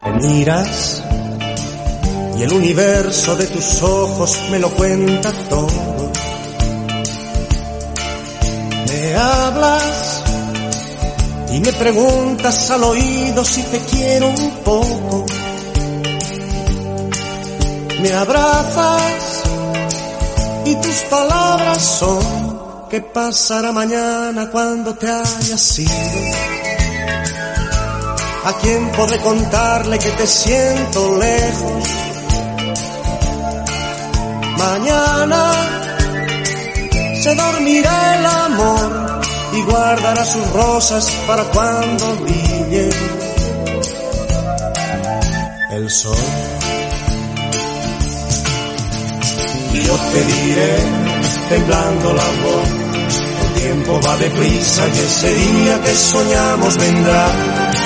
Me miras y el universo de tus ojos me lo cuenta todo. Me hablas y me preguntas al oído si te quiero un poco. Me abrazas y tus palabras son: ¿qué pasará mañana cuando te hayas ido? ¿A quién podré contarle que te siento lejos? Mañana se dormirá el amor y guardará sus rosas para cuando brille el sol. Y yo te diré, temblando la voz, el tiempo va deprisa y ese día que soñamos vendrá.